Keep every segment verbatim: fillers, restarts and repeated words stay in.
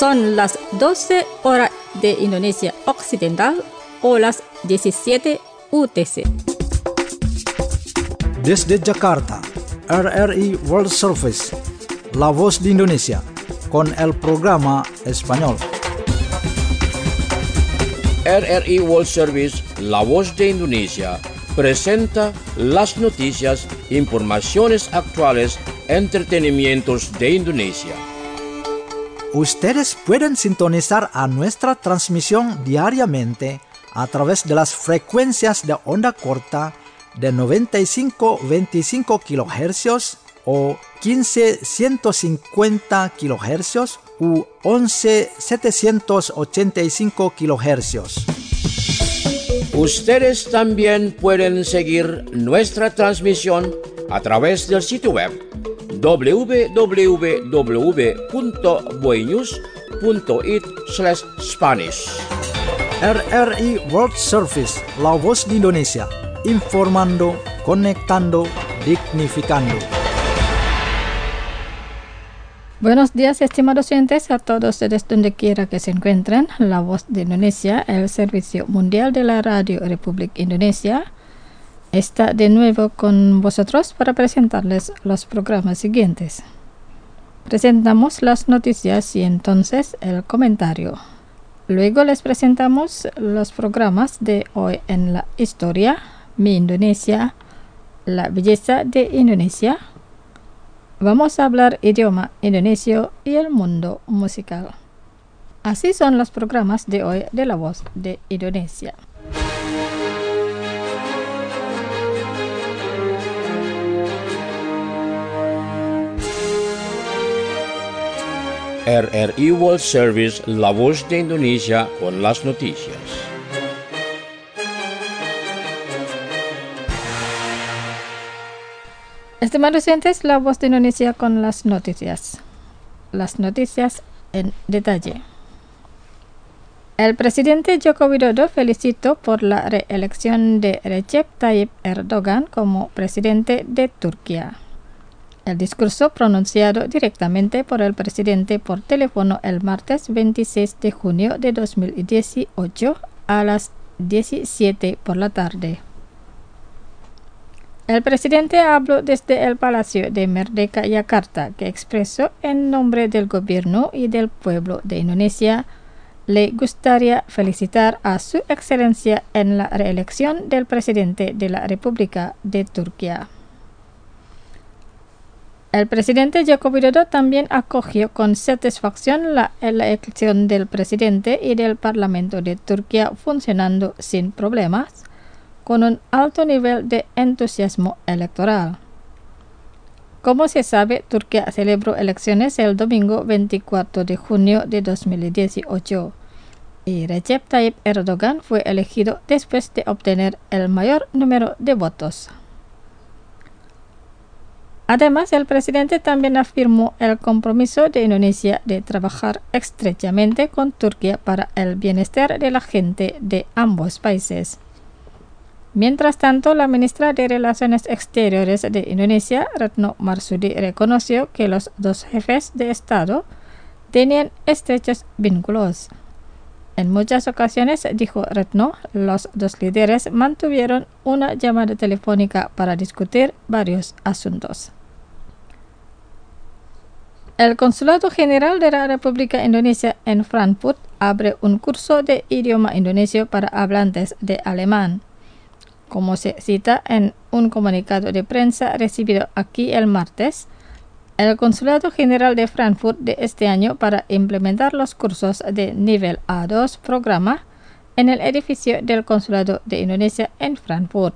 Son las doce horas de Indonesia Occidental o las diecisiete U T C. Desde Jakarta, R R I World Service, La Voz de Indonesia, con el programa español. R R I World Service, La Voz de Indonesia, presenta las noticias, informaciones actuales, entretenimientos de Indonesia. Ustedes pueden sintonizar a nuestra transmisión diariamente a través de las frecuencias de onda corta de noventa y cinco punto veinticinco kilohercios o quince punto ciento cincuenta kilohercios u once punto setecientos ochenta y cinco kilohercios. Ustedes también pueden seguir nuestra transmisión a través del sitio web doble u doble u doble u punto boenews punto it slash Spanish. R R I World Service, La Voz de Indonesia, informando, conectando, dignificando. Buenos días, estimados oyentes, a todos desde donde quiera que se encuentren. La Voz de Indonesia, el servicio mundial de la Radio Republik Indonesia, está de nuevo con vosotros para presentarles los programas siguientes. Presentamos las noticias y entonces el comentario. Luego les presentamos los programas de hoy en la historia, Mi Indonesia, la belleza de Indonesia. Vamos a hablar idioma indonesio y el mundo musical. Así son los programas de hoy de La Voz de Indonesia. R R I World Service, La Voz de Indonesia, con las noticias. Estimados oyentes, La Voz de Indonesia con las noticias. Las noticias en detalle. El presidente Joko Widodo felicitó por la reelección de Recep Tayyip Erdogan como presidente de Turquía. El discurso pronunciado directamente por el presidente por teléfono el martes veintiséis de junio de dos mil dieciocho a las diecisiete por la tarde. El presidente habló desde el Palacio de Merdeka, Yakarta, que expresó en nombre del gobierno y del pueblo de Indonesia, le gustaría felicitar a su excelencia en la reelección del presidente de la República de Turquía. El presidente Joko Widodo también acogió con satisfacción la elección del presidente y del Parlamento de Turquía funcionando sin problemas, con un alto nivel de entusiasmo electoral. Como se sabe, Turquía celebró elecciones el domingo veinticuatro de junio de dos mil dieciocho y Recep Tayyip Erdogan fue elegido después de obtener el mayor número de votos. Además, el presidente también afirmó el compromiso de Indonesia de trabajar estrechamente con Turquía para el bienestar de la gente de ambos países. Mientras tanto, la ministra de Relaciones Exteriores de Indonesia, Retno Marsudi, reconoció que los dos jefes de Estado tenían estrechos vínculos. En muchas ocasiones, dijo Retno, los dos líderes mantuvieron una llamada telefónica para discutir varios asuntos. El Consulado General de la República Indonesia en Frankfurt abre un curso de idioma indonesio para hablantes de alemán. Como se cita en un comunicado de prensa recibido aquí el martes, el Consulado General de Frankfurt de este año para implementar los cursos de nivel A dos programa en el edificio del Consulado de Indonesia en Frankfurt.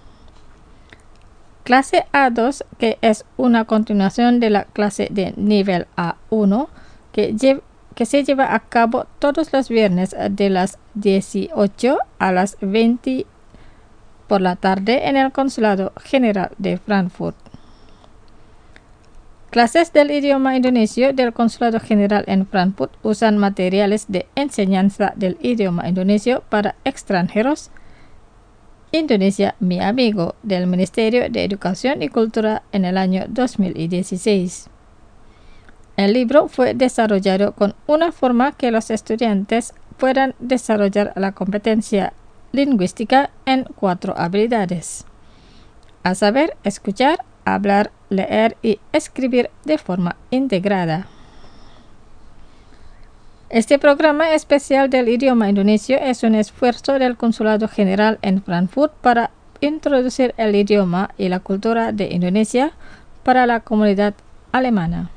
Clase A dos, que es una continuación de la clase de nivel A uno, que, lle- que se lleva a cabo todos los viernes de las dieciocho a las veinte por la tarde en el Consulado General de Frankfurt. Clases del idioma indonesio del Consulado General en Frankfurt usan materiales de enseñanza del idioma indonesio para extranjeros. Indonesia, mi amigo, del Ministerio de Educación y Cultura en el año dos mil dieciséis. El libro fue desarrollado con una forma que los estudiantes puedan desarrollar la competencia lingüística en cuatro habilidades: a saber, escuchar, hablar, leer y escribir de forma integrada. Este programa especial del idioma indonesio es un esfuerzo del Consulado General en Frankfurt para introducir el idioma y la cultura de Indonesia para la comunidad alemana.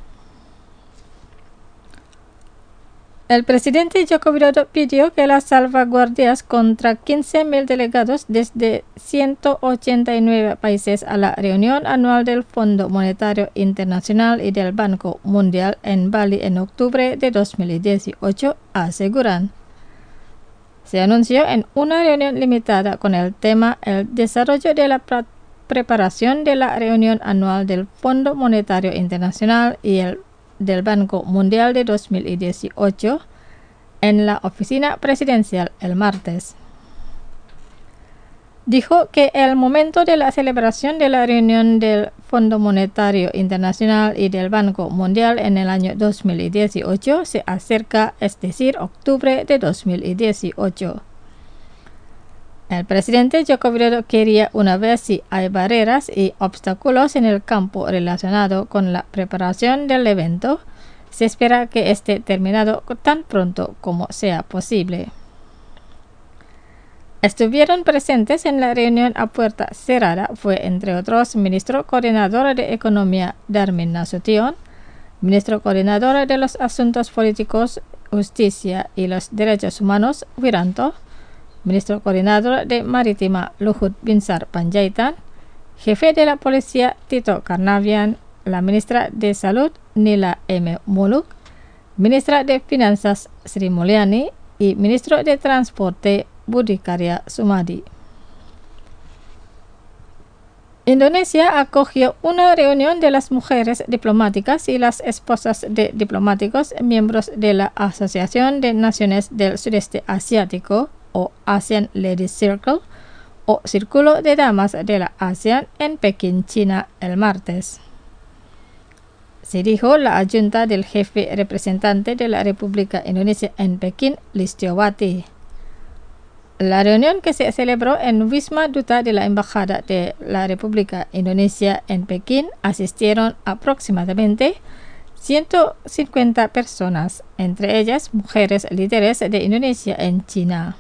El presidente Joko Widodo pidió que las salvaguardias contra quince mil delegados desde ciento ochenta y nueve países a la reunión anual del Fondo Monetario Internacional y del Banco Mundial en Bali en octubre de dos mil dieciocho aseguran. Se anunció en una reunión limitada con el tema el desarrollo de la preparación de la reunión anual del Fondo Monetario Internacional y el del Banco Mundial de dos mil dieciocho en la oficina presidencial el martes. Dijo que el momento de la celebración de la reunión del Fondo Monetario Internacional y del Banco Mundial en el año dos mil dieciocho se acerca, es decir, octubre de dos mil dieciocho. El presidente Joko Widodo quería una vez si hay barreras y obstáculos en el campo relacionado con la preparación del evento, se espera que esté terminado tan pronto como sea posible. Estuvieron presentes en la reunión a puerta cerrada fue, entre otros, ministro coordinador de Economía Darmin Nasution, ministro coordinador de los Asuntos Políticos, Justicia y los Derechos Humanos, Wiranto, ministro coordinador de Marítima Luhut Binsar Panjaitan, jefe de la policía Tito Karnavian, la ministra de Salud Nila M. Muluk, ministra de Finanzas Sri Mulyani y ministro de Transporte Budi Karya Sumadi. Indonesia acogió una reunión de las mujeres diplomáticas y las esposas de diplomáticos miembros de la Asociación de Naciones del Sudeste Asiático o ASEAN Ladies Circle o Círculo de Damas de la ASEAN en Pekín, China, el martes. Se dijo la adjunta del jefe representante de la República Indonesia en Pekín, Listiawati. La reunión, que se celebró en Wisma Duta de la Embajada de la República Indonesia en Pekín, asistieron aproximadamente ciento cincuenta personas, entre ellas mujeres líderes de Indonesia en China.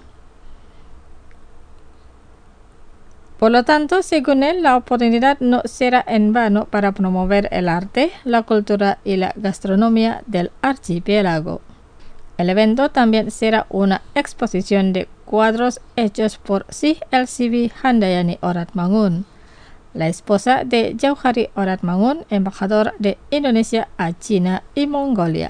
Por lo tanto, según él, la oportunidad no será en vano para promover el arte, la cultura y la gastronomía del archipiélago. El evento también será una exposición de cuadros hechos por Syih Elsivi Handayani Oratmangun, la esposa de Jauhari Oratmangun, embajador de Indonesia a China y Mongolia.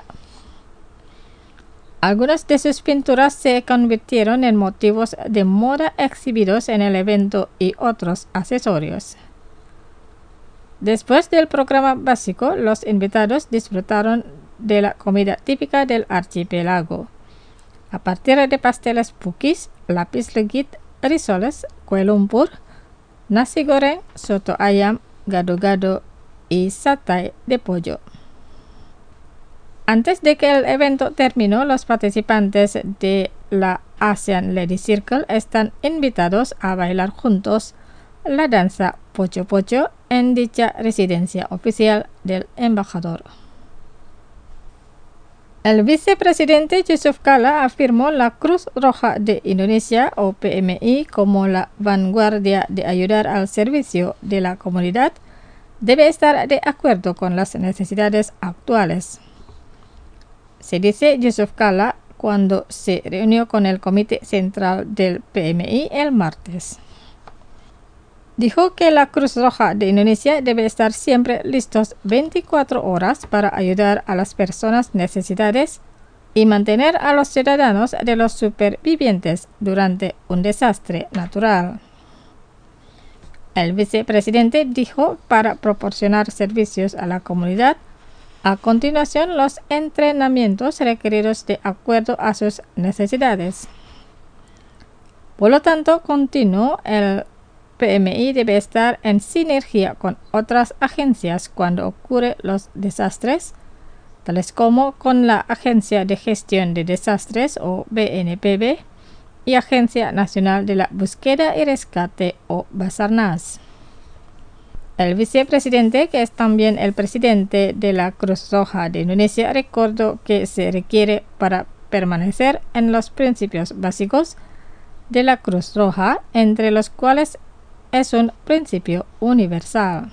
Algunas de sus pinturas se convirtieron en motivos de moda exhibidos en el evento y otros accesorios. Después del programa básico, los invitados disfrutaron de la comida típica del archipiélago, a partir de pasteles pukis, lapis legit, risoles, kue lumpur, nasi goreng, soto ayam, gado-gado y satay de pollo. Antes de que el evento terminó, los participantes de la ASEAN Ladies Circle están invitados a bailar juntos la danza Pocho Pocho en dicha residencia oficial del embajador. El vicepresidente Yusuf Kala afirmó la Cruz Roja de Indonesia o P M I como la vanguardia de ayudar al servicio de la comunidad debe estar de acuerdo con las necesidades actuales. Se dice Yusuf Kala cuando se reunió con el Comité Central del P M I el martes. Dijo que la Cruz Roja de Indonesia debe estar siempre listos veinticuatro horas para ayudar a las personas necesitadas y mantener a los ciudadanos de los supervivientes durante un desastre natural. El vicepresidente dijo para proporcionar servicios a la comunidad, a continuación los entrenamientos requeridos de acuerdo a sus necesidades. Por lo tanto, continuó, el P M I debe estar en sinergia con otras agencias cuando ocurren los desastres, tales como con la Agencia de Gestión de Desastres o B N P B y Agencia Nacional de la Búsqueda y Rescate o Basarnas. El vicepresidente, que es también el presidente de la Cruz Roja de Indonesia, recordó que se requiere para permanecer en los principios básicos de la Cruz Roja, entre los cuales es un principio universal.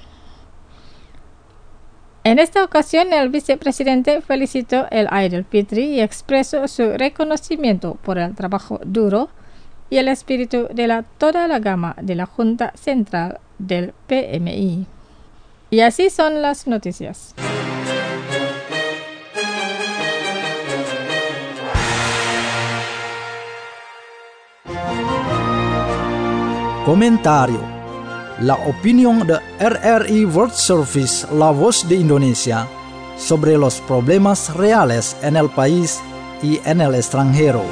En esta ocasión, el vicepresidente felicitó el Eid al-Fitr y expresó su reconocimiento por el trabajo duro y el espíritu de la, toda la gama de la Junta Central del P M I. Y así son las noticias. Comentario. La opinión de R R I World Service, la voz de Indonesia, sobre los problemas reales en el país y en el extranjero.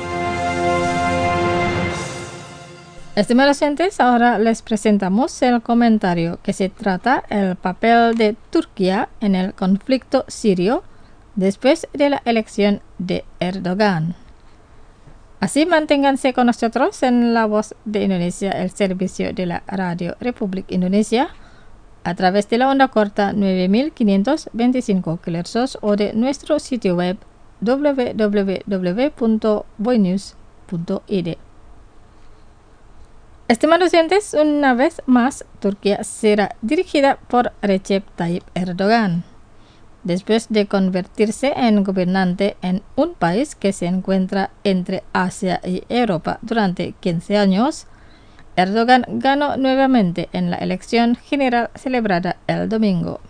Estimados oyentes, ahora les presentamos el comentario que se trata el papel de Turquía en el conflicto sirio después de la elección de Erdogan. Así manténganse con nosotros en La Voz de Indonesia, el servicio de la Radio Republik Indonesia, a través de la onda corta nueve mil quinientos veinticinco kilohertz o de nuestro sitio web w w w punto boynews punto i d. Estimados oyentes, una vez más, Turquía será dirigida por Recep Tayyip Erdogan. Después de convertirse en gobernante en un país que se encuentra entre Asia y Europa durante quince años, Erdogan ganó nuevamente en la elección general celebrada el domingo.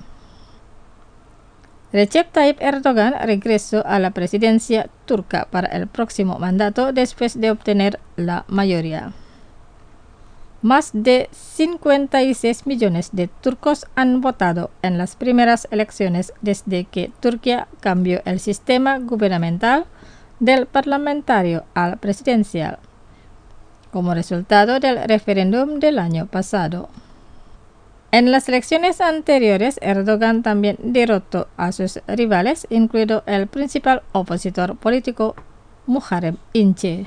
Recep Tayyip Erdogan regresó a la presidencia turca para el próximo mandato después de obtener la mayoría. Más de cincuenta y seis millones de turcos han votado en las primeras elecciones desde que Turquía cambió el sistema gubernamental del parlamentario al presidencial, como resultado del referéndum del año pasado. En las elecciones anteriores, Erdogan también derrotó a sus rivales, incluido el principal opositor político, Muharrem İnce.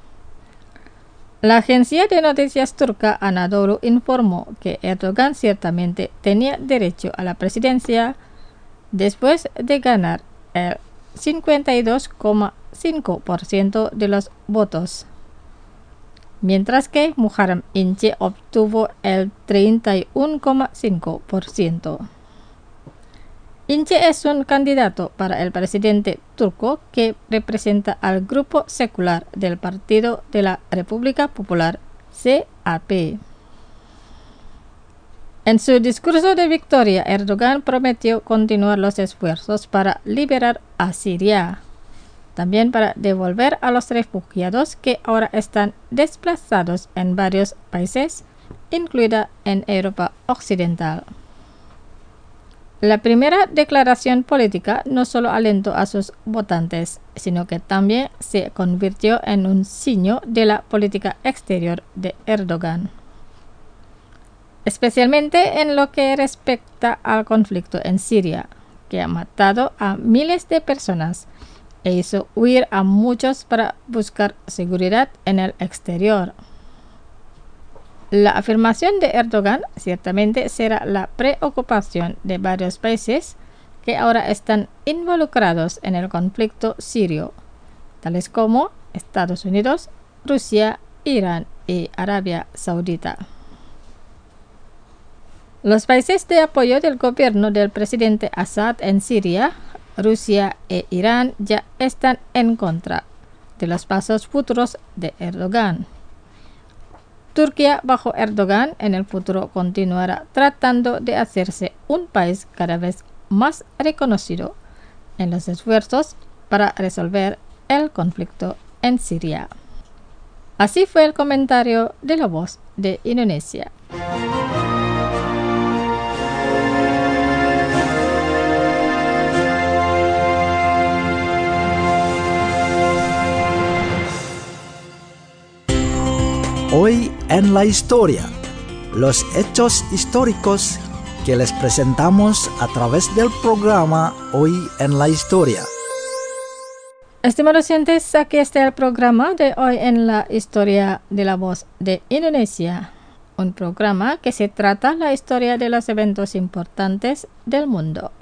La agencia de noticias turca Anadolu informó que Erdogan ciertamente tenía derecho a la presidencia después de ganar el cincuenta y dos coma cinco por ciento de los votos, mientras que Muharrem İnce obtuvo el treinta y uno coma cinco por ciento. İnce es un candidato para el presidente turco que representa al grupo secular del Partido de la República Popular, C H P. En su discurso de victoria, Erdogan prometió continuar los esfuerzos para liberar a Siria, también para devolver a los refugiados que ahora están desplazados en varios países, incluida en Europa Occidental. La primera declaración política no solo alentó a sus votantes, sino que también se convirtió en un signo de la política exterior de Erdogan, especialmente en lo que respecta al conflicto en Siria, que ha matado a miles de personas e hizo huir a muchos para buscar seguridad en el exterior. La afirmación de Erdogan ciertamente será la preocupación de varios países que ahora están involucrados en el conflicto sirio, tales como Estados Unidos, Rusia, Irán y Arabia Saudita. Los países de apoyo del gobierno del presidente Assad en Siria, Rusia e Irán ya están en contra de los pasos futuros de Erdogan. Turquía bajo Erdogan en el futuro continuará tratando de hacerse un país cada vez más reconocido en los esfuerzos para resolver el conflicto en Siria. Así fue el comentario de La Voz de Indonesia. Hoy en la historia, los hechos históricos que les presentamos a través del programa Hoy en la Historia. Estimados oyentes, aquí está el programa de Hoy en la Historia de la Voz de Indonesia, un programa que se trata la historia de los eventos importantes del mundo.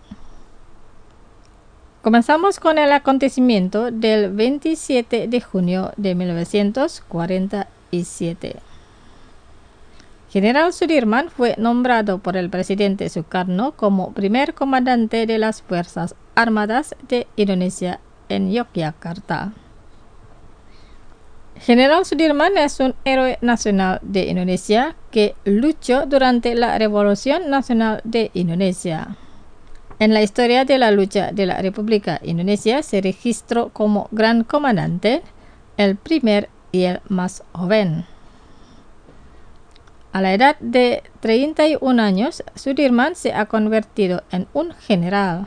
Comenzamos con el acontecimiento del veintisiete de junio de mil novecientos cuarenta y siete. General Sudirman fue nombrado por el presidente Sukarno como primer comandante de las Fuerzas Armadas de Indonesia en Yogyakarta. General Sudirman es un héroe nacional de Indonesia que luchó durante la Revolución Nacional de Indonesia. En la historia de la lucha de la República Indonesia se registró como gran comandante, el primer y el más joven. A la edad de treinta y un años, Sudirman se ha convertido en un general.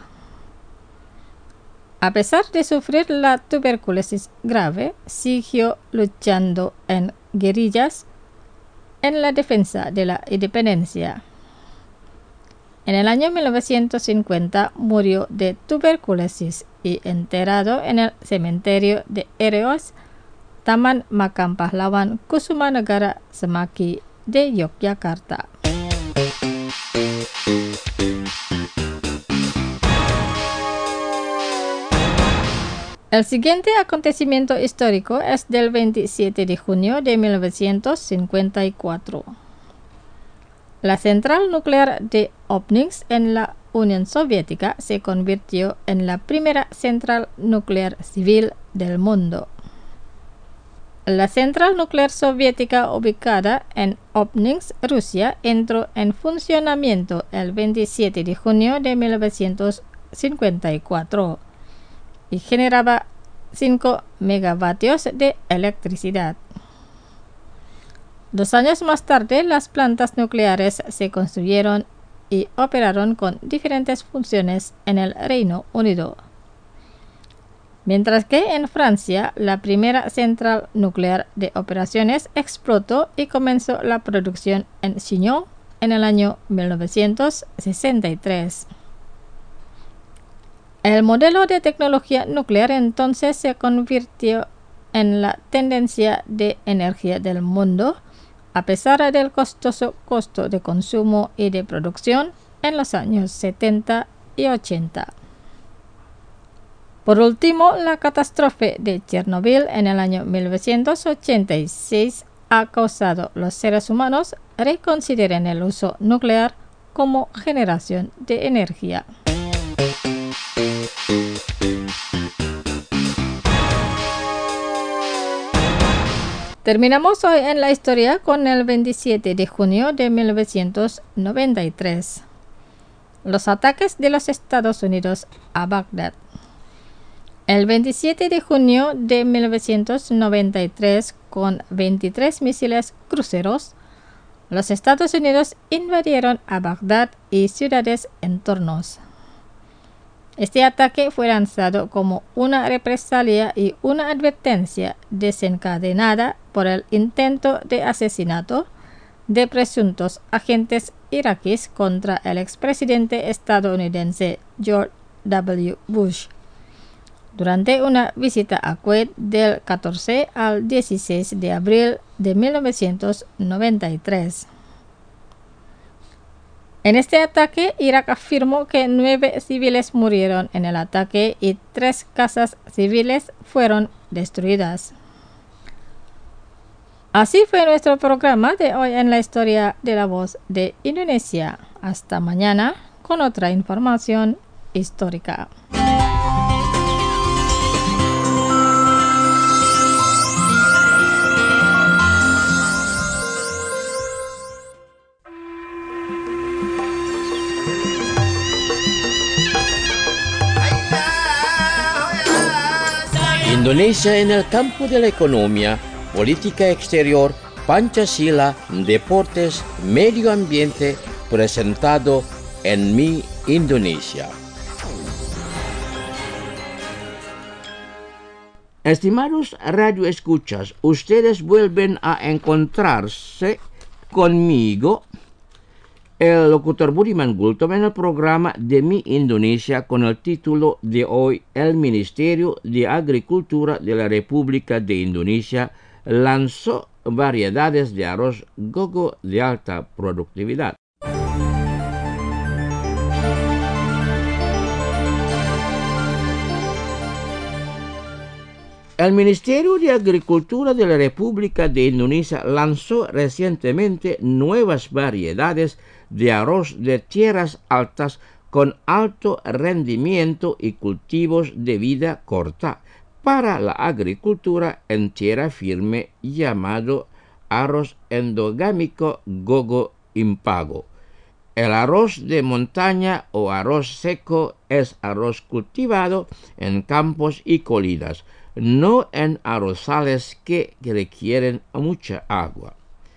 A pesar de sufrir la tuberculosis grave, siguió luchando en guerrillas en la defensa de la independencia. En el año mil novecientos cincuenta murió de tuberculosis y enterrado en el cementerio de Ereos, Taman Makam Pahlawan Kusumanegara Semaki de Yogyakarta. El siguiente acontecimiento histórico es del veintisiete de junio de mil novecientos cincuenta y cuatro. La central nuclear de Obninsk en la Unión Soviética se convirtió en la primera central nuclear civil del mundo. La central nuclear soviética ubicada en Obninsk, Rusia, entró en funcionamiento el veintisiete de junio de mil novecientos cincuenta y cuatro y generaba cinco megavatios de electricidad. Dos años más tarde, las plantas nucleares se construyeron y operaron con diferentes funciones en el Reino Unido. Mientras que en Francia, la primera central nuclear de operaciones explotó y comenzó la producción en Chinon en el año mil novecientos sesenta y tres. El modelo de tecnología nuclear entonces se convirtió en la tendencia de energía del mundo, a pesar del costoso costo de consumo y de producción en los años setenta y ochenta. Por último, la catástrofe de Chernobyl en el año mil novecientos ochenta y seis ha causado a los seres humanos reconsideren el uso nuclear como generación de energía. Terminamos hoy en la historia con el veintisiete de junio de mil novecientos noventa y tres. Los ataques de los Estados Unidos a Bagdad. El veintisiete de junio de mil novecientos noventa y tres, con veintitrés misiles cruceros, los Estados Unidos invadieron a Bagdad y ciudades entornos. Este ataque fue lanzado como una represalia y una advertencia desencadenada por el intento de asesinato de presuntos agentes iraquíes contra el expresidente estadounidense George W. Bush durante una visita a Kuwait del catorce al dieciséis de abril de mil novecientos noventa y tres. En este ataque, Irak afirmó que nueve civiles murieron en el ataque y tres casas civiles fueron destruidas. Así fue nuestro programa de hoy en la historia de la Voz de Indonesia. Hasta mañana con otra información histórica. Indonesia en el campo de la economía, política exterior, Pancasila, deportes, medio ambiente, presentado en Mi Indonesia. Estimados radioescuchas, ustedes vuelven a encontrarse conmigo el locutor Budiman Gultom en el programa de Mi Indonesia con el título de hoy: El Ministerio de Agricultura de la República de Indonesia lanzó variedades de arroz gogo de alta productividad. El Ministerio de Agricultura de la República de Indonesia lanzó recientemente nuevas variedades de arroz de tierras altas con alto rendimiento y cultivos de vida corta para la agricultura en tierra firme, llamado arroz endogámico gogo impago. El arroz de montaña o arroz seco es arroz cultivado en campos y colinas, no en arrozales que requieren mucha agua.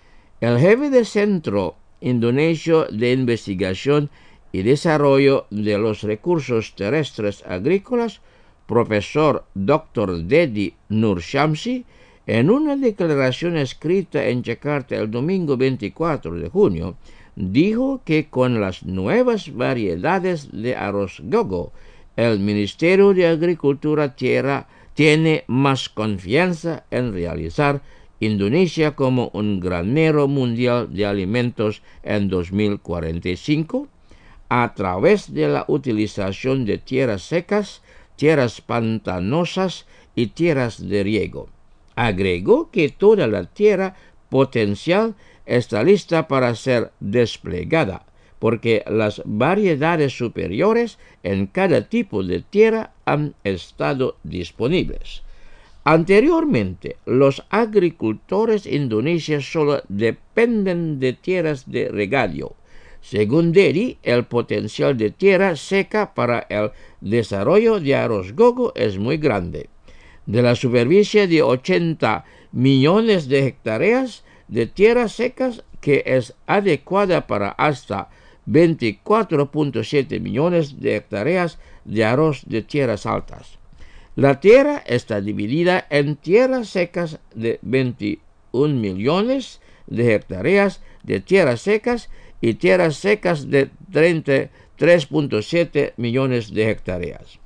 El jefe del Centro Indonesio de Investigación y Desarrollo de los Recursos Terrestres Agrícolas, profesor doctor Dedi Nur Syamsi, en una declaración escrita en Jakarta el domingo veinticuatro de junio, dijo que con las nuevas variedades de arroz gogo, el Ministerio de Agricultura Tierra tiene más confianza en realizar Indonesia como un granero mundial de alimentos en dos mil cuarenta y cinco a través de la utilización de tierras secas, tierras pantanosas y tierras de riego. Agregó que toda la tierra potencial está lista para ser desplegada, porque las variedades superiores en cada tipo de tierra han estado disponibles. Anteriormente, los agricultores indonesios solo dependen de tierras de regadío. Según Dedi, el potencial de tierra seca para el desarrollo de arroz gogo es muy grande. De la superficie de ochenta millones de hectáreas de tierras secas, que es adecuada para hasta veinticuatro punto siete millones de hectáreas de arroz de tierras altas. La tierra está dividida en tierras secas de veintiún millones de hectáreas de tierras secas y tierras secas de treinta y tres punto siete millones de hectáreas.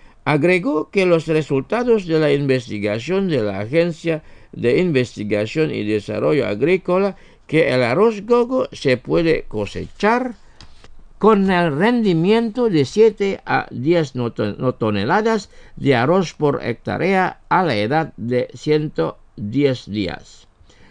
Agregó que los resultados de la investigación de la Agencia de Investigación y Desarrollo Agrícola, que el arroz gogo se puede cosechar con el rendimiento de siete a diez toneladas de arroz por hectárea a la edad de ciento diez días.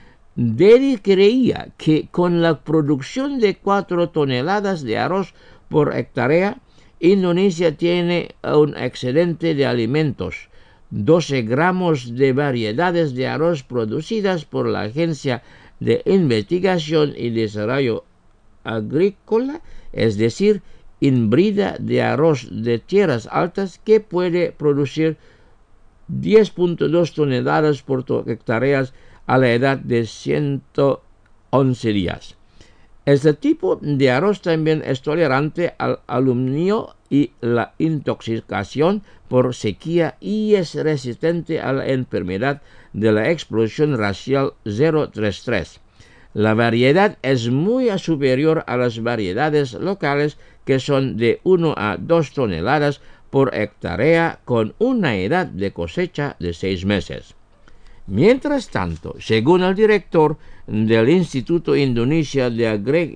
Dedi creía que con la producción de cuatro toneladas de arroz por hectárea, Indonesia tiene un excedente de alimentos. doce gramos de variedades de arroz producidas por la Agencia de Investigación y Desarrollo Agrícola, es decir, híbrida de arroz de tierras altas, que puede producir diez punto dos toneladas por hectáreas a la edad de ciento once días. Este tipo de arroz también es tolerante al aluminio y la intoxicación por sequía y es resistente a la enfermedad de la explosión racial cero treinta y tres. La variedad es muy superior a las variedades locales, que son de una a dos toneladas por hectárea con una edad de cosecha de seis meses. Mientras tanto, según el director del Instituto Indonesia de Agri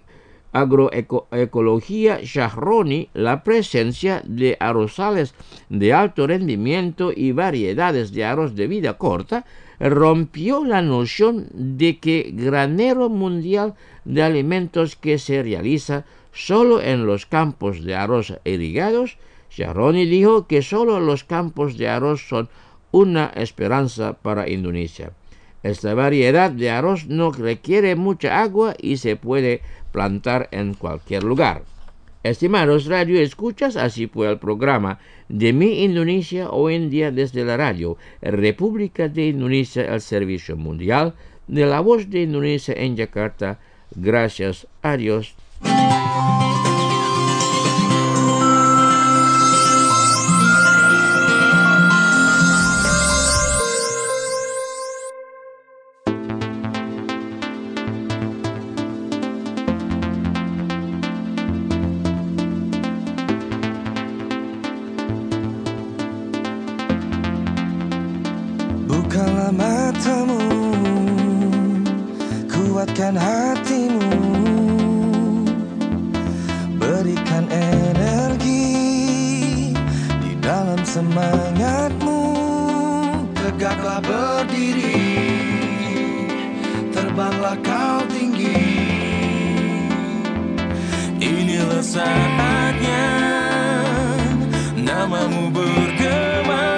Agroecología, Syahroni, la presencia de arrozales de alto rendimiento y variedades de arroz de vida corta rompió la noción de que granero mundial de alimentos que se realiza solo en los campos de arroz irrigados. Syahroni dijo que solo los campos de arroz son una esperanza para Indonesia. Esta variedad de arroz no requiere mucha agua y se puede plantar en cualquier lugar. Estimados radio escuchas, así fue el programa de Mi Indonesia hoy en día desde la radio República de Indonesia, el servicio mundial de la voz de Indonesia en Jakarta. Gracias a Dios. Bukalah matamu, kuatkan hatimu, berikan energi di dalam semangatmu. Tegaklah berdiri, terbanglah kau tinggi. Inilah saatnya namamu bergema,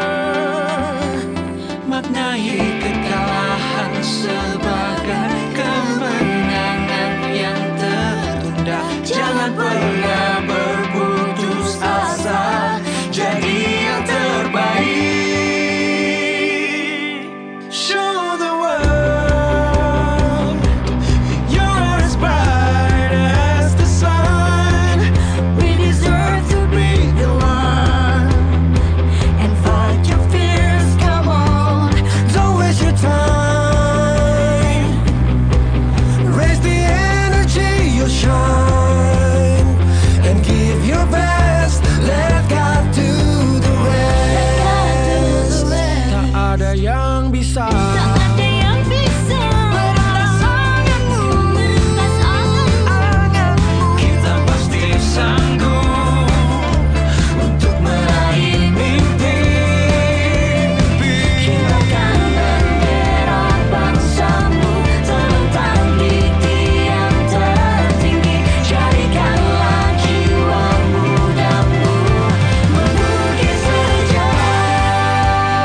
maknai kekalahan sebagai kemenangan yang tertunda. Jangan pernah berputus asa, jadi yang terbaik. Show the world you're as bright as the sun. We deserve to be the one and fight your fears. Come on, don't waste your time. Raise the energy, you'll shine, and give your best. Let God do the rest. Tak ada yang bisa merentas anganmu. Kita pasti sanggup untuk meraih mimpi. Kibarkan bendera bangsamu, tentang di tiang tertinggi. Jadikanlah jiwa mudamu membukit sejarah.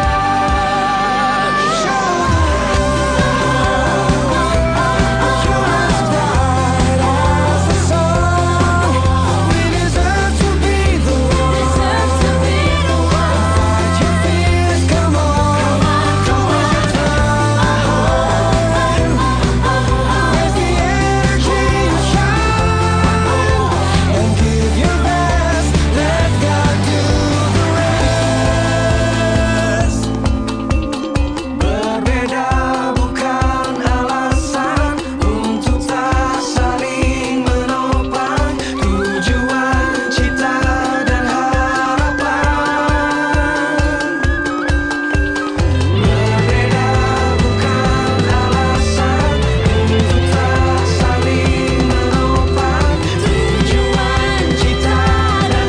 Berbeda bukan alasan untuk tak saling menopang tujuan, cita dan harapan. Berbeda bukan alasan untuk tak saling menopang tujuan, cita dan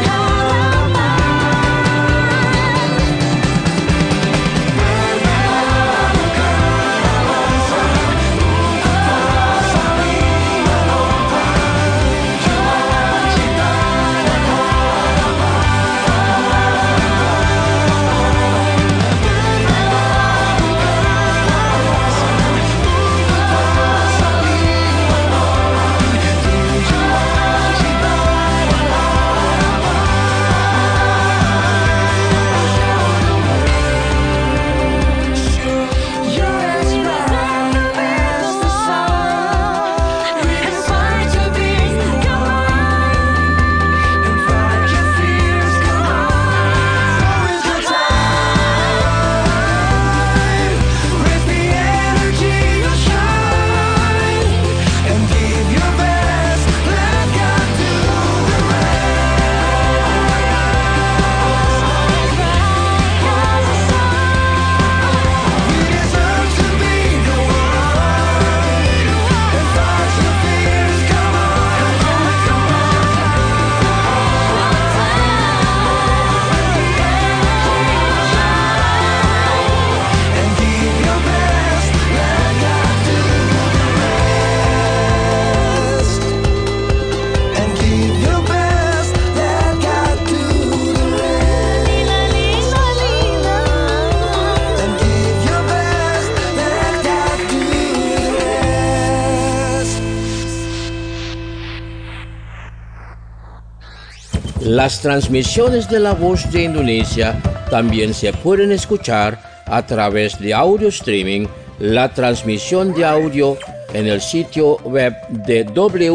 Las transmisiones de La Voz de Indonesia también se pueden escuchar a través de audio streaming, la transmisión de audio en el sitio web de w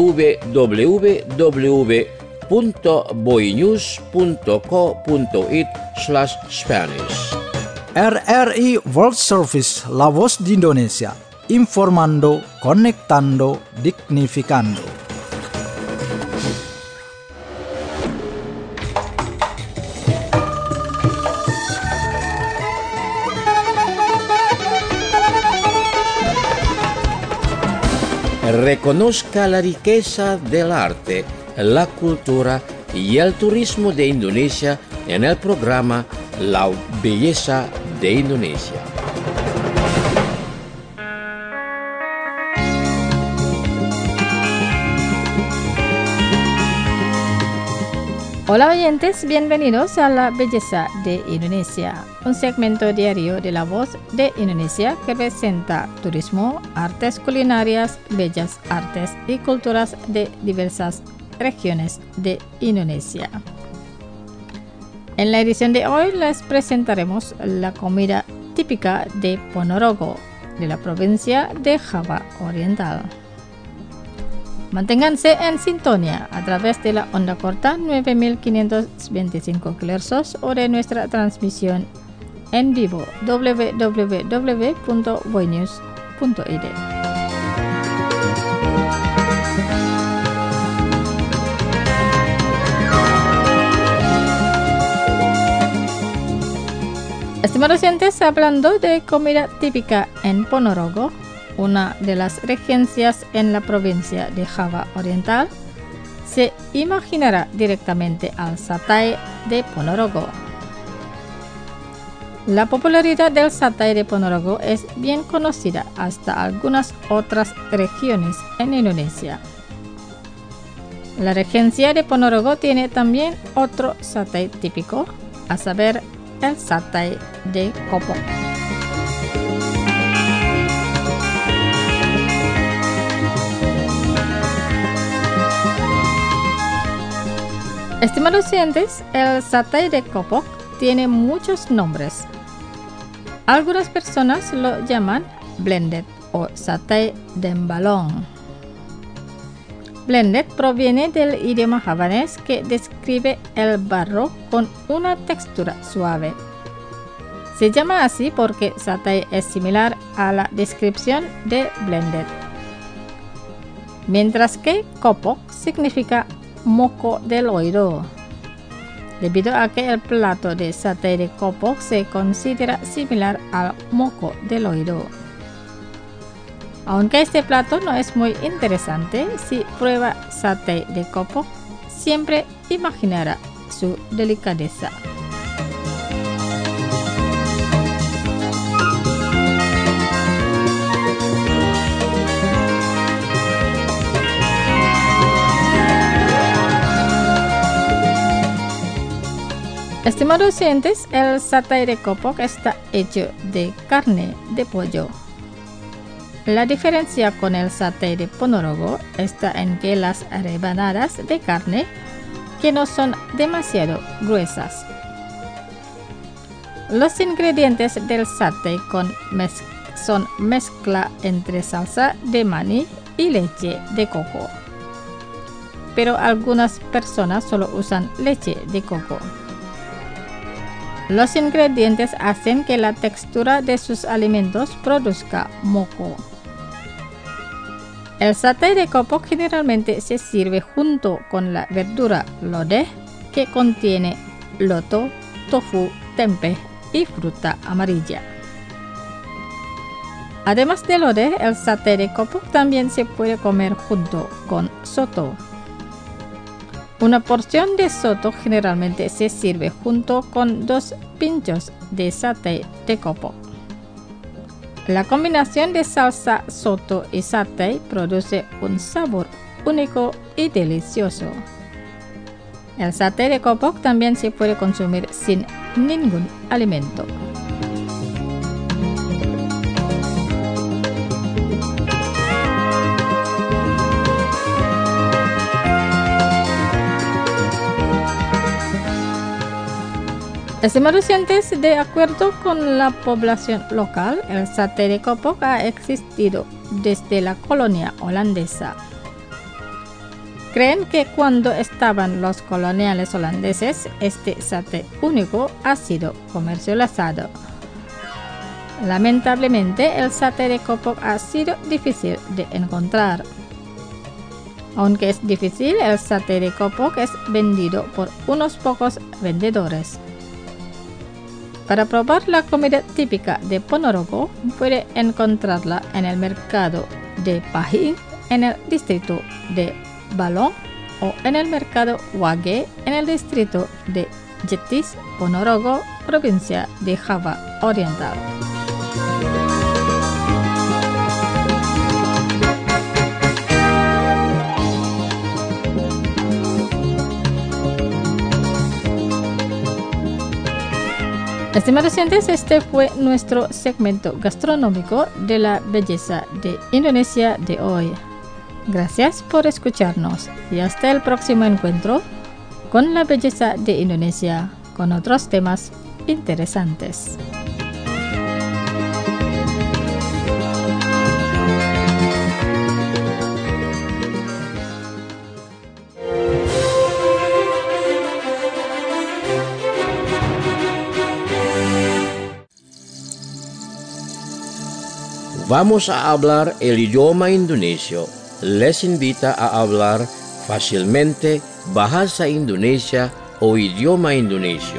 w w punto boinews punto co punto it slash Spanish. R R I World Service La Voz de Indonesia, informando, conectando, dignificando. reconozca la riqueza del arte, la cultura y el turismo de Indonesia en el programa La Belleza de Indonesia. Hola oyentes, bienvenidos a La Belleza de Indonesia, un segmento diario de La Voz de Indonesia que presenta turismo, artes culinarias, bellas artes y culturas de diversas regiones de Indonesia. En la edición de hoy les presentaremos la comida típica de Ponorogo, de la provincia de Java Oriental. Manténganse en sintonía a través de la onda corta nueve mil quinientos veinticinco kilohercios o de nuestra transmisión en vivo doble u doble u doble u punto boynews punto i d. Estimados oyentes, hablando de comida típica en Ponorogo, una de las regencias en la provincia de Java Oriental, se imaginará directamente al satay de Ponorogo. La popularidad del satay de Ponorogo es bien conocida hasta algunas otras regiones en Indonesia. La regencia de Ponorogo tiene también otro satay típico, a saber, el satay de Kopok. Estimados oyentes, el satay de Kopok tiene muchos nombres. Algunas personas lo llaman blended o satay dembalong. Blended proviene del idioma javanés que describe el barro con una textura suave. Se llama así porque satay es similar a la descripción de blended, mientras que Kopok significa moco del oído, debido a que el plato de satay de Kopok se considera similar al moco del oído. Aunque este plato no es muy interesante, si prueba satay de Kopok, siempre imaginará su delicadeza. Estimados oyentes, el satay de Kopok está hecho de carne de pollo. La diferencia con el satay de Ponorogo está en que las rebanadas de carne que no son demasiado gruesas. Los ingredientes del satay con mez- son mezcla entre salsa de maní y leche de coco, pero algunas personas solo usan leche de coco. Los ingredientes hacen que la textura de sus alimentos produzca moco. El satay de Kopok generalmente se sirve junto con la verdura lodeh, que contiene loto, tofu, tempeh y fruta amarilla. Además de lodeh, el satay de Kopok también se puede comer junto con soto. Una porción de soto generalmente se sirve junto con dos pinchos de satay de Kopok. La combinación de salsa, soto y satay produce un sabor único y delicioso. El satay de Kopok también se puede consumir sin ningún alimento. Estimados oyentes, de acuerdo con la población local, el satay de Kopok ha existido desde la colonia holandesa. Creen que cuando estaban los coloniales holandeses, este satay único ha sido comercializado. Lamentablemente, el satay de Kopok ha sido difícil de encontrar. Aunque es difícil, el satay de Kopok es vendido por unos pocos vendedores. Para probar la comida típica de Ponorogo, puede encontrarla en el mercado de Pahing en el distrito de Balong o en el mercado Wage en el distrito de Jetis, Ponorogo, provincia de Java Oriental. Estimados oyentes, este fue nuestro segmento gastronómico de la belleza de Indonesia de hoy. Gracias por escucharnos y hasta el próximo encuentro con la belleza de Indonesia, con otros temas interesantes. Vamos a hablar el idioma indonesio. Les invita a hablar fácilmente bahasa Indonesia o idioma indonesio.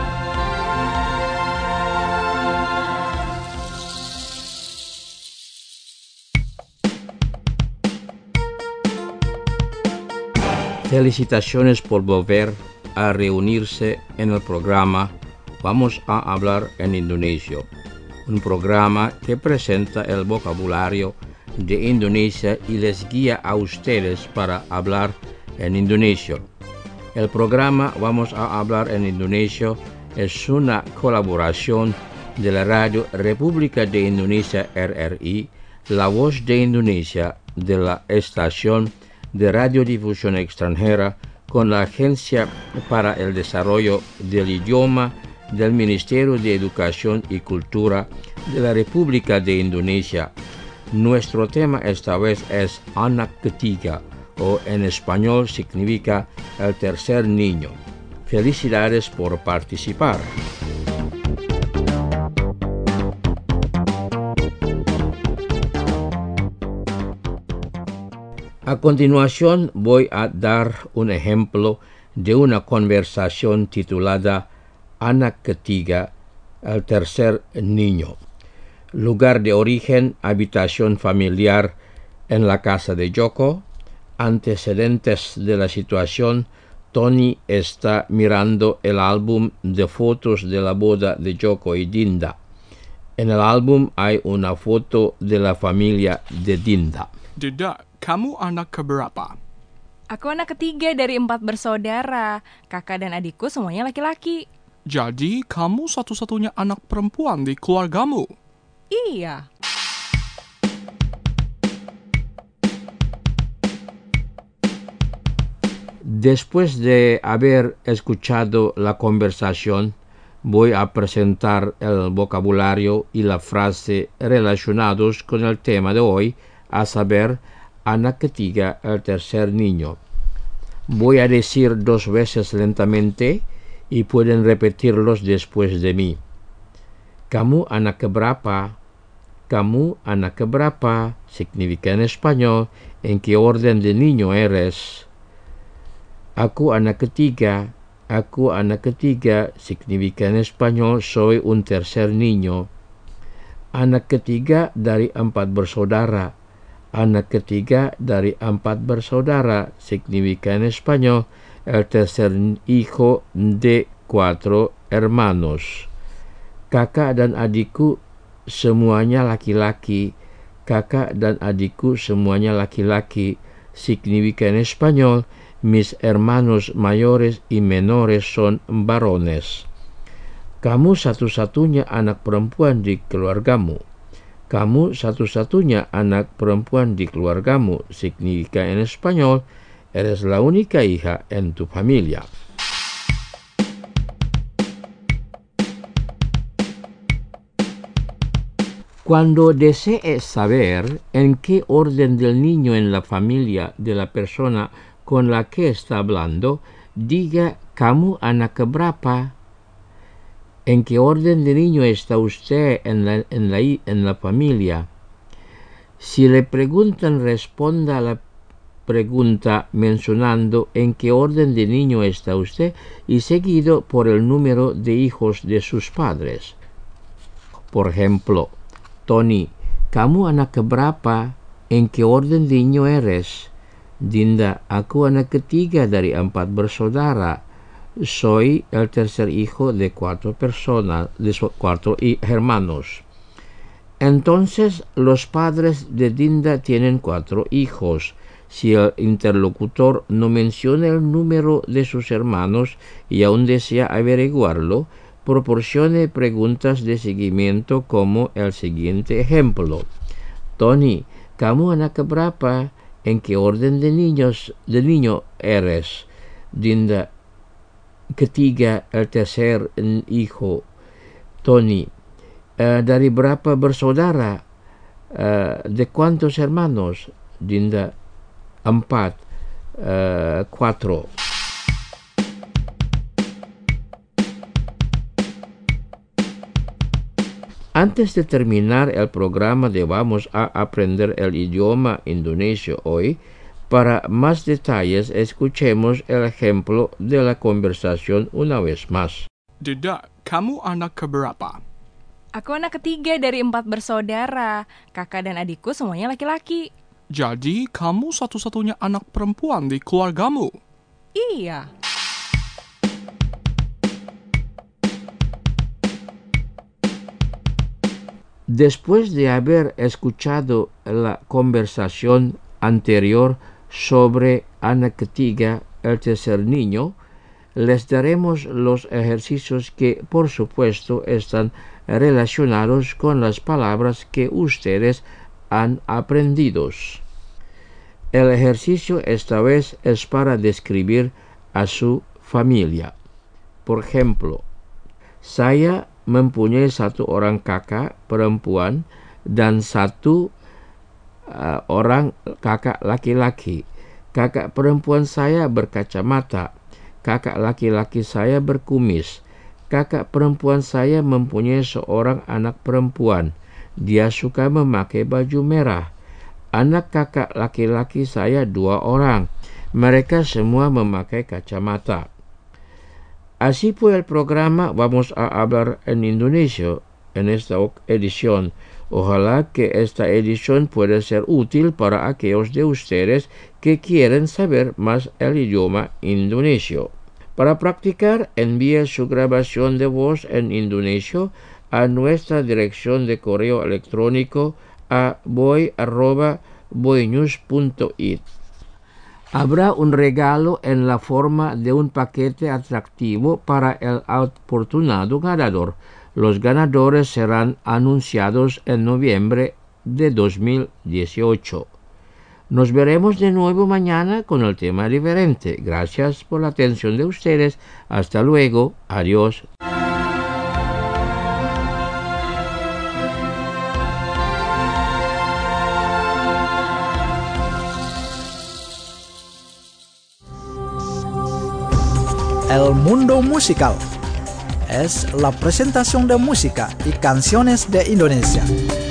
Felicitaciones por volver a reunirse en el programa Vamos a hablar en indonesio, un programa que presenta el vocabulario de Indonesia y les guía a ustedes para hablar en indonesio. El programa Vamos a hablar en indonesio es una colaboración de la Radio República de Indonesia R R I, La Voz de Indonesia, de la Estación de Radiodifusión Extranjera, con la Agencia para el Desarrollo del Idioma del Ministerio de Educación y Cultura de la República de Indonesia. Nuestro tema esta vez es Anak Ketiga, o en español significa el tercer niño. Felicidades por participar. A continuación voy a dar un ejemplo de una conversación titulada Anak Ketiga, el tercer niño. Lugar de origen, habitación familiar en la casa de Joko. Antecedentes de la situación: Tony está mirando el álbum de fotos de la boda de Joko y Dinda. En el álbum hay una foto de la familia de Dinda. Dinda, kamu anak keberapa? Aku anak ketiga dari empat bersaudara. Kakak dan adikku semuanya laki-laki. Jadi, kamu satu-satunya anak perempuan di keluargamu? Iya. Después de haber escuchado la conversación, voy a presentar el vocabulario y la frase relacionados con el tema de hoy, a saber, anak ketiga, el tercer niño. Voy a decir dos veces lentamente y pueden repetirlos después de mí. Kamu anak keberapa? Kamu anak keberapa significa en español en qué orden de niño eres. Aku anak ketiga. Aku anak ketiga significa en español soy un tercer niño. Anak ketiga dari empat bersaudara. Anak ketiga dari empat bersaudara significa en español el tercer hijo de cuatro hermanos. Kakak dan adikku semuanya laki-laki. Kakak dan adikku semuanya laki-laki significa en español mis hermanos mayores y menores son varones. Kamu satu-satunya anak perempuan di keluargamu. Kamu satu-satunya anak perempuan di keluargamu significa en español eres la única hija en tu familia. Cuando desees saber en qué orden del niño en la familia de la persona con la que está hablando, diga kamu anak keberapa. ¿En qué orden de niño está usted en la, en la, en la familia? Si le preguntan, responda a la pregunta mencionando en qué orden de niño está usted y seguido por el número de hijos de sus padres. Por ejemplo, Tony, kamu anak keberapa? En qué orden niño eres? Dinda, aku anak ketiga dari empat bersaudara. Soy el tercer hijo de cuatro personas, de cuatro hermanos. Entonces, los padres de Dinda tienen cuatro hijos. Si el interlocutor no menciona el número de sus hermanos y aún desea averiguarlo, proporcione preguntas de seguimiento como el siguiente ejemplo. Tony, ¿kamu anak keberapa? ¿En qué orden de niños de niño eres? Dinda, ketiga, el tercer hijo. Tony, uh, dari berapa bersaudara? Uh, ¿De cuántos hermanos? Dinda, empat, uh, cuatro. Antes de terminar el programa de Vamos a aprender el idioma indonesio hoy, para más detalles escuchemos el ejemplo de la conversación una vez más. Dinda, kamu anak keberapa? Aku anak ketiga dari empat bersaudara. Kakak dan adikku semuanya laki-laki. Jadi, kamu satu-satunya anak perempuan di keluargamu? Iya. Después de haber escuchado la conversación anterior sobre anak ketiga, el tercer niño, les daremos los ejercicios que, por supuesto, están relacionados con las palabras que ustedes han aprendido. El ejercicio esta vez es para describir a su familia. Por ejemplo, saya mempunyai satu orang kakak perempuan dan satu uh, orang kakak laki-laki. Kakak perempuan saya berkacamata. Kakak laki-laki saya berkumis. Kakak perempuan saya mempunyai seorang anak perempuan. Dia suka memakai baju merah. Anak kakak laki-laki saya dua orang. Mereka semua memakai kacamata. Así fue el programa Vamos a hablar en Indonesio en esta edición. Ojalá que esta edición pueda ser útil para aquellos de ustedes que quieren saber más el idioma indonesio. Para practicar, envíe su grabación de voz en indonesio a nuestra dirección de correo electrónico a boy arroba boynews punto it. Habrá un regalo en la forma de un paquete atractivo para el afortunado ganador. Los ganadores serán anunciados en noviembre de dos mil dieciocho. Nos veremos de nuevo mañana con el tema diferente. Gracias por la atención de ustedes. Hasta luego. Adiós. El mundo musical es la presentación de música y canciones de Indonesia.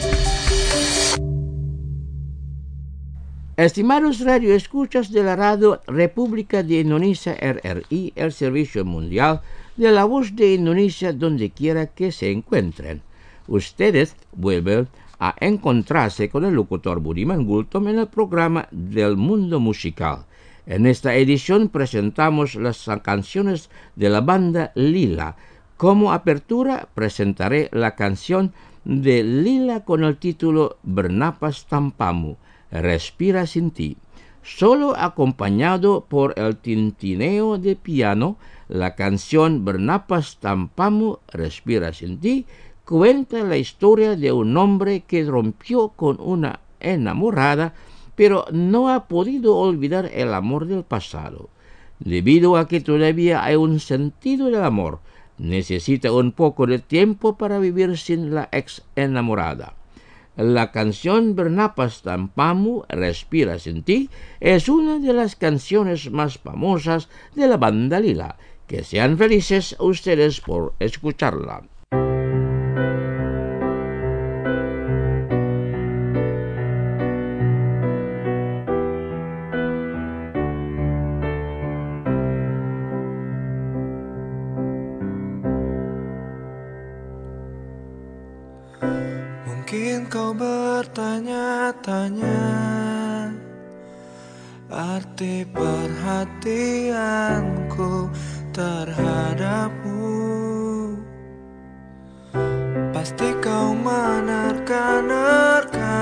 Estimados radioescuchas de la Radio República de Indonesia R R I, el Servicio Mundial de la Voz de Indonesia donde quiera que se encuentren. Ustedes vuelven a encontrarse con el locutor Budiman Gultom en el programa del mundo musical. En esta edición presentamos las canciones de la banda Lila. Como apertura presentaré la canción de Lila con el título Bernapas Tanpamu, Respira sin ti. Solo acompañado por el tintineo de piano, la canción Bernapas Tanpamu, Respira sin ti, cuenta la historia de un hombre que rompió con una enamorada, pero no ha podido olvidar el amor del pasado. Debido a que todavía hay un sentido del amor, necesita un poco de tiempo para vivir sin la ex enamorada. La canción Bernapas Tanpamu, Respira sin ti, es una de las canciones más famosas de la banda Lila. Que sean felices ustedes por escucharla. Mungkin kau bertanya-tanya arti perhatianku terhadapmu. Pasti kau menerka-nerka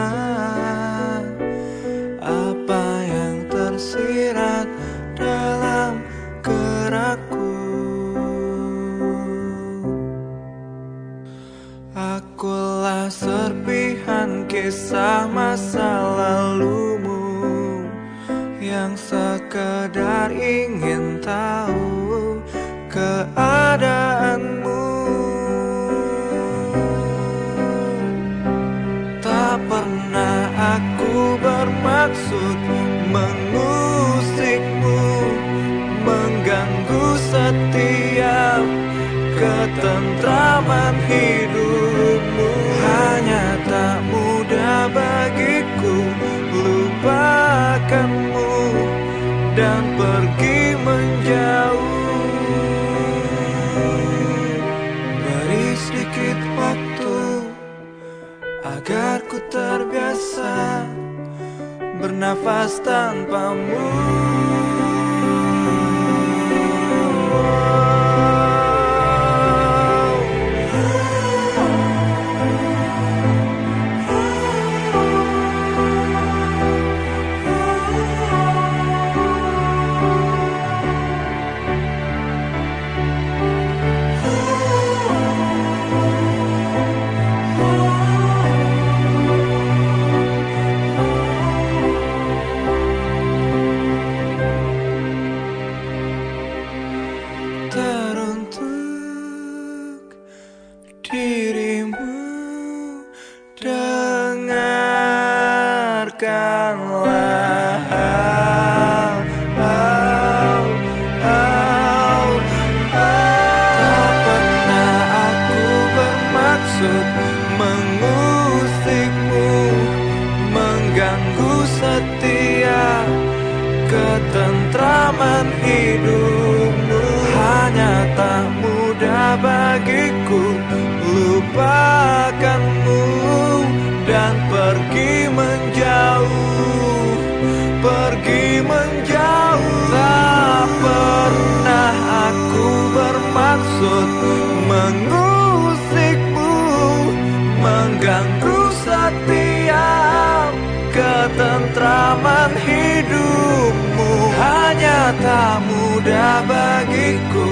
apa yang tersirat dalam gerakku. Akulah serpihan kisah masa lalumu yang sekedar ingin tahu keadaanmu. Tak pernah aku bermaksud mengusikmu, mengganggu setiap ketentraman hidupmu. Hanya tak mudah bagiku lupakanmu dan pergi menjauh. Beri sedikit waktu agar ku terbiasa bernafas tanpamu. Teruntuk dirimu, dengarkanlah. Oh, oh, oh. Tak pernah aku bermaksud mengusikmu, mengganggu setiap ketentraman hidupmu. Hanya tak mudah bagiku lupakanmu dan pergi menjauh, pergi menjauh. Tak pernah aku bermaksud mengusikmu, mengganggu setiap ketentraman hidupmu. Hanya tak mudah bagiku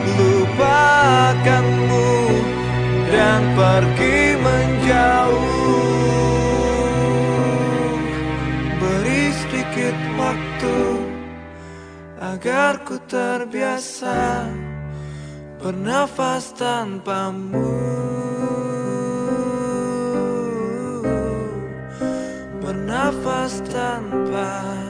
lupakanmu dan pergi menjauh. Beri sedikit waktu agar ku terbiasa bernafas tanpamu, bernafas tanpa.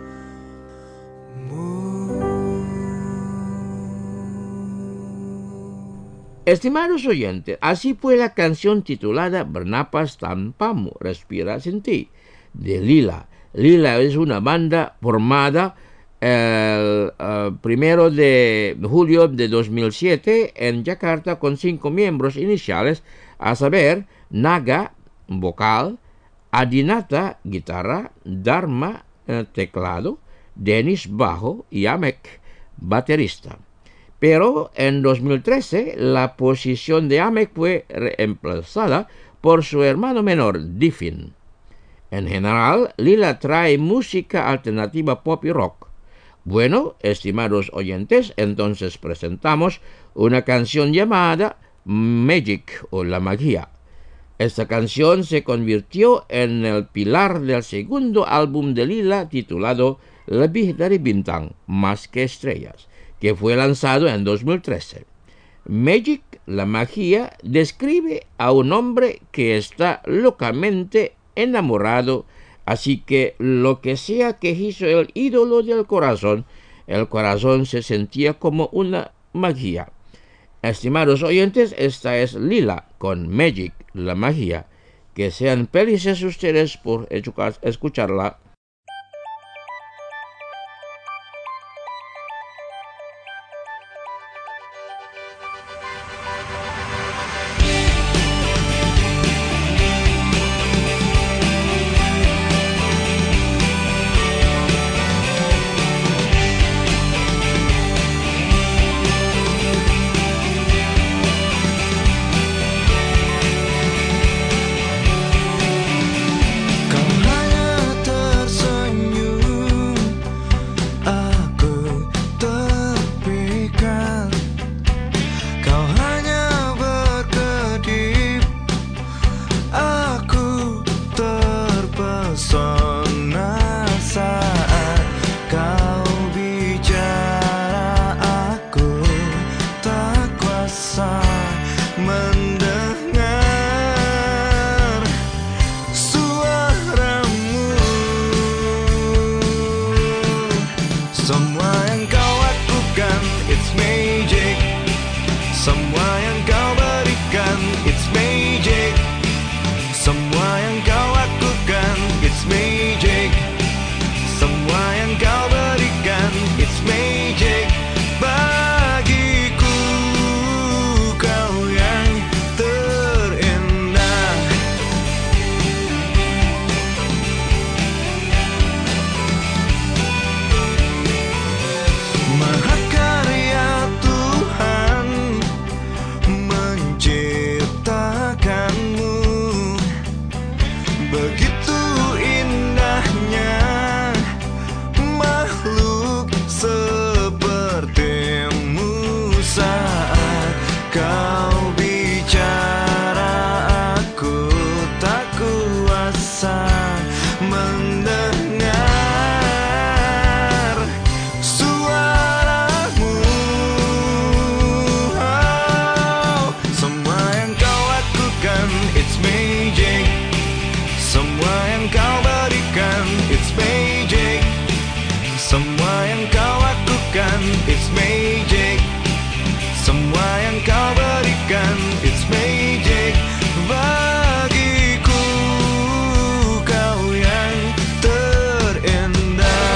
Estimados oyentes, así fue la canción titulada Bernapas Tanpamu, Respira Sin Ti, de Lila. Lila es una banda formada el uh, primero de julio de dos mil siete en Jakarta con cinco miembros iniciales, a saber, Naga, vocal, Adinata, guitarra, Dharma, eh, teclado, Dennis, bajo y Amek, baterista. Pero en dos mil trece la posición de Amek fue reemplazada por su hermano menor, Divin. En general, Lila trae música alternativa pop y rock. Bueno, estimados oyentes, entonces presentamos una canción llamada Magic o La Magia. Esta canción se convirtió en el pilar del segundo álbum de Lila titulado Lebih Dari Bintang, Más que Estrellas, que fue lanzado en dos mil trece. Magic, la magia, describe a un hombre que está locamente enamorado, así que lo que sea que hizo el ídolo del corazón, el corazón se sentía como una magia. Estimados oyentes, esta es Lila con Magic, la magia. Que sean felices ustedes por escucharla. terpesona saat kau bicara, aku tak kuasa mendengar suaramu. Semua yang kau lakukan, it's magic. Semua yang kau berikan, it's magic. Semua yang kau lakukan, it's magic. Semua yang kau berikan, it's magic. Bagiku kau yang terindah. Mahakarya Tuhan menciptakanmu, begitu indahnya makhluk sepertimu. Saat kau bicara, aku tak kuasa mendengar suaramu. Oh, semua yang kau lakukan, it's magic. Semua yang kau berikan, it's magic. Semua yang kau lakukan, it's magic. Semua yang kau berikan, it's magic. Bagiku kau yang terindah.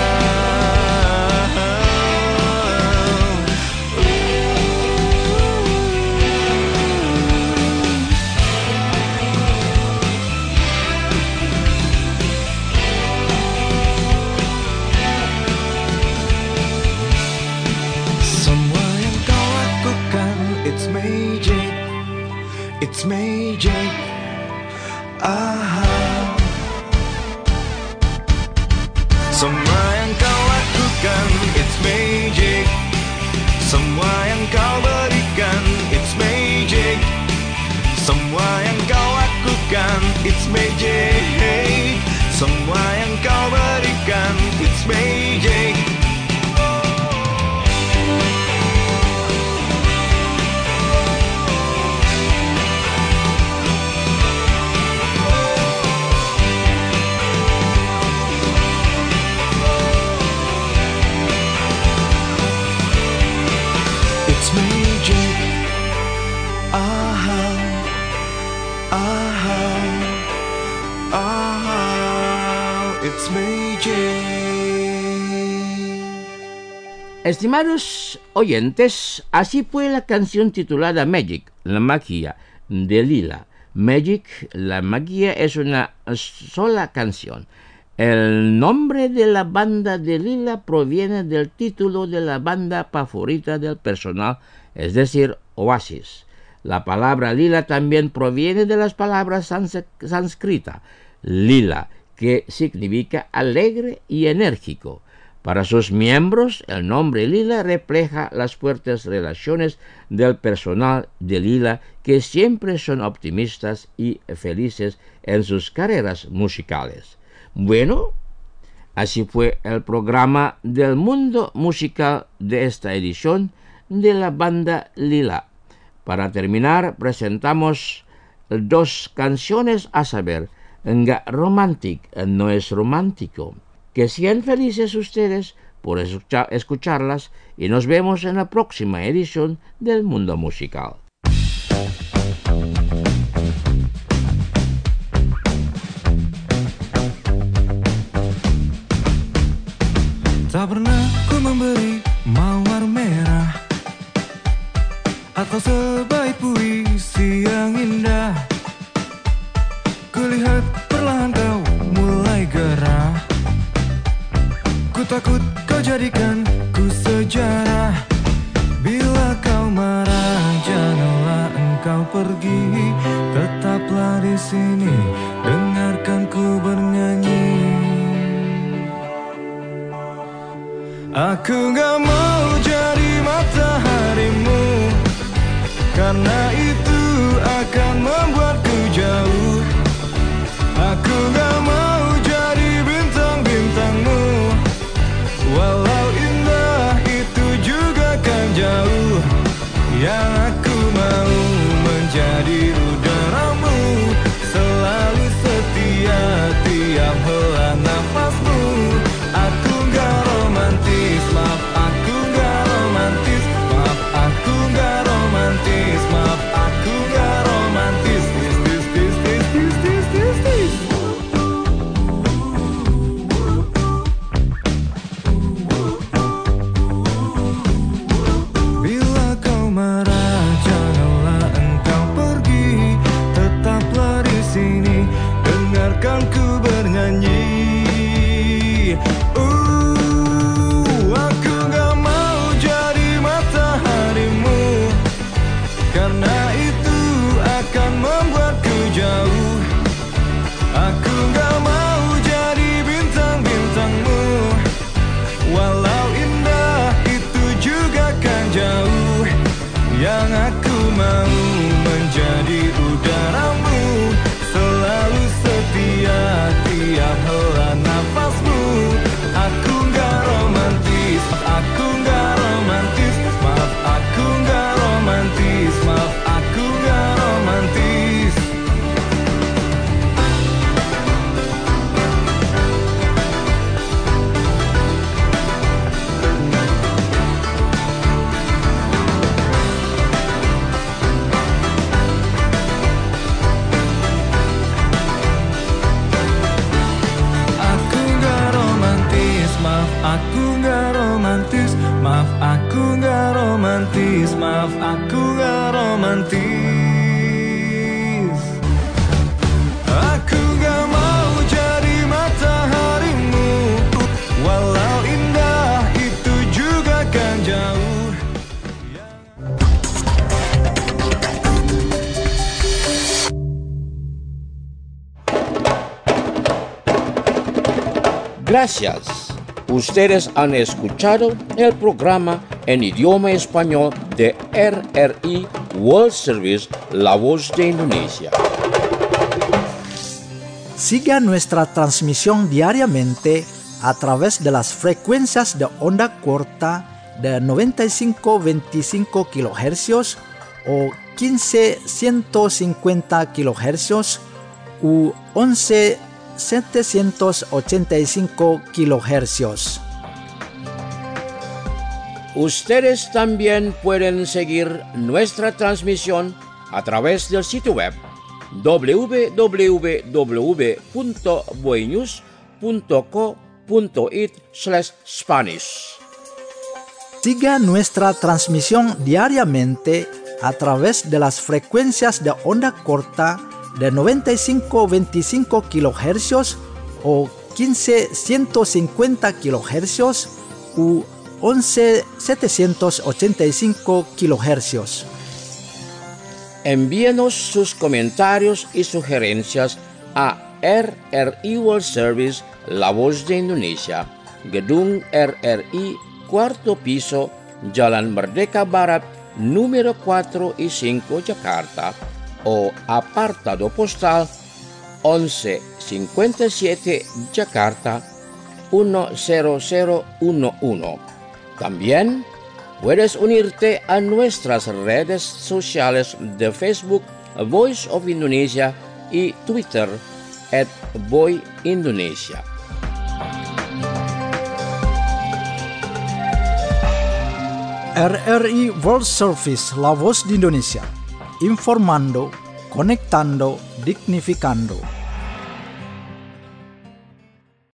Semua yang kau lakukan, it's magic. It's magic. Ah. Semua yang kau lakukan, it's magic. Semua yang kau berikan, it's magic. Semua yang kau lakukan, it's magic. Semua yang kau berikan, it's magic. It's magic. Ah, ah, ah, it's magic. Estimados oyentes, así fue la canción titulada Magic, la magia, de Lila. Magic, la magia, es una sola canción. El nombre de la banda de Lila proviene del título de la banda favorita del personal, es decir, Oasis. La palabra lila también proviene de las palabras sans- sánscrita, lila, que significa alegre y enérgico. Para sus miembros, el nombre Lila refleja las fuertes relaciones del personal de Lila, que siempre son optimistas y felices en sus carreras musicales. Bueno, así fue el programa del mundo musical de esta edición de la banda Lila. Para terminar, presentamos dos canciones, a saber, Enggak Romantic, no es romántico. Que sean felices ustedes por escucha- escucharlas y nos vemos en la próxima edición del mundo musical. Tak pernah ku memberi mawar merah atau sebaik puisi yang indah. Kulihat perlahan kau mulai gerah. Ku takut kau jadikan ku sejarah. Bila kau marah, janganlah engkau pergi. Tetaplah di sini, dengarkan ku bernyanyi. Aku gak mau jadi mataharimu, karena itu akan membuatku jauh. Aku gak mau jadi bernyanyi. Uh, aku gak mau jadi mataharimu, karena itu akan membuatku jauh. Aku gak mau jadi bintang-bintangmu, walau indah itu juga kan jauh. Yang aku mau menjadi udaramu, selalu setia tiap hela nafasmu. Aku gak romantis, aku gak romantis, maaf aku gak romantis, maaf aku gak romantis. Aku gak romantis, maaf aku gak romantis, maaf aku gak romantis. Aku gak mau jadi mataharimu, walau indah itu juga kan jauh. Gracias. Ustedes han escuchado el programa en idioma español de R R I World Service, La Voz de Indonesia. Siga nuestra transmisión diariamente a través de las frecuencias de onda corta de noventa y cinco punto veinticinco kilohercios o quince punto ciento cincuenta kilohercios u once punto setecientos ochenta y cinco kilohercios. Ustedes también pueden seguir nuestra transmisión a través del sitio web w w w punto boenews punto co punto it slash Spanish. Siga nuestra transmisión diariamente a través de las frecuencias de onda corta de noventa y cinco punto veinticinco kilohercios o quince punto ciento cincuenta kilohercios u once punto setecientos ochenta y cinco kilohercios. Envíenos sus comentarios y sugerencias a R R I World Service, La Voz de Indonesia, Gedung R R I, Cuarto Piso, Jalan Merdeka Barat, número cuatro y cinco, Jakarta, o apartado postal once cincuenta y siete Jakarta uno cero cero uno uno. También puedes unirte a nuestras redes sociales de Facebook Voice of Indonesia y Twitter at Voy Indonesia. R R I World Service, La Voz de Indonesia, informando, conectando, dignificando.